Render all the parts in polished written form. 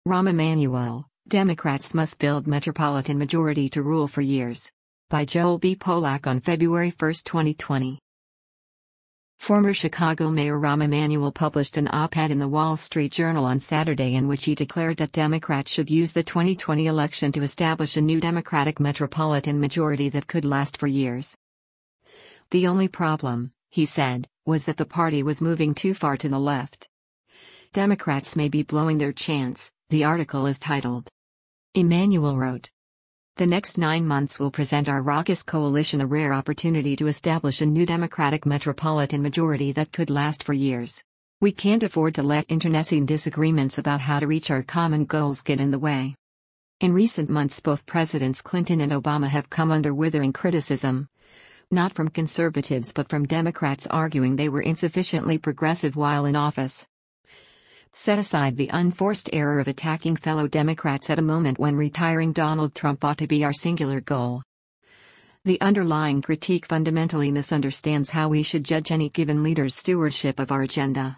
Rahm Emanuel, Democrats must build metropolitan majority to rule for years. By Joel B. Polak on February 1, 2020. Former Chicago Mayor Rahm Emanuel published an op-ed in the Wall Street Journal on Saturday in which he declared that Democrats should use the 2020 election to establish a new Democratic metropolitan majority that could last for years. The only problem, he said, was that the party was moving too far to the left. Democrats may be blowing their chance, the article is titled. Emanuel wrote, "The next 9 months will present our raucous coalition a rare opportunity to establish a new Democratic metropolitan majority that could last for years. We can't afford to let internecine disagreements about how to reach our common goals get in the way." In recent months, both Presidents Clinton and Obama have come under withering criticism, not from conservatives but from Democrats arguing they were insufficiently progressive while in office. Set aside the unforced error of attacking fellow Democrats at a moment when retiring Donald Trump ought to be our singular goal. The underlying critique fundamentally misunderstands how we should judge any given leader's stewardship of our agenda.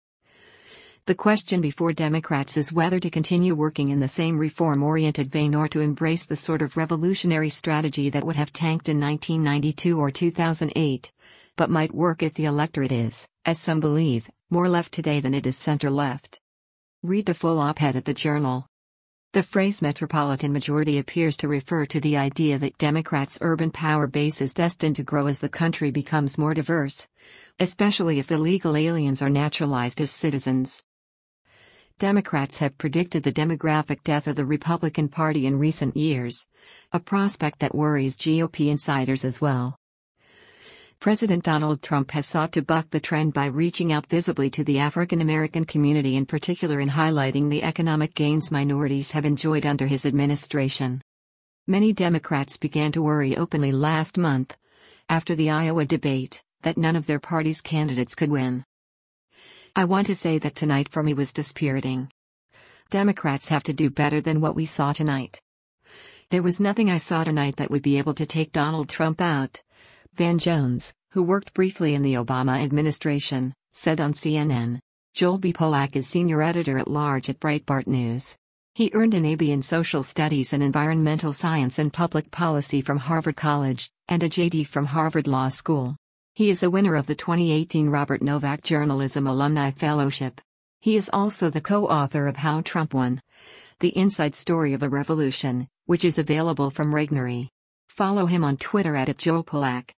The question before Democrats is whether to continue working in the same reform-oriented vein or to embrace the sort of revolutionary strategy that would have tanked in 1992 or 2008, but might work if the electorate is, as some believe, more left today than it is center-left. Read the full op-ed at the Journal. The phrase metropolitan majority appears to refer to the idea that Democrats' urban power base is destined to grow as the country becomes more diverse, especially if illegal aliens are naturalized as citizens. Democrats have predicted the demographic death of the Republican Party in recent years, a prospect that worries GOP insiders as well. President Donald Trump has sought to buck the trend by reaching out visibly to the African American community, in particular in highlighting the economic gains minorities have enjoyed under his administration. Many Democrats began to worry openly last month, after the Iowa debate, that none of their party's candidates could win. I want to say that tonight for me was dispiriting. Democrats have to do better than what we saw tonight. There was nothing I saw tonight that would be able to take Donald Trump out. Van Jones, who worked briefly in the Obama administration, said on CNN. Joel B. Polak is senior editor-at-large at Breitbart News. He earned an AB in Social Studies and Environmental Science and Public Policy from Harvard College, and a JD from Harvard Law School. He is a winner of the 2018 Robert Novak Journalism Alumni Fellowship. He is also the co-author of How Trump Won: The Inside Story of a Revolution, which is available from Regnery. Follow him on Twitter @JoelPolak.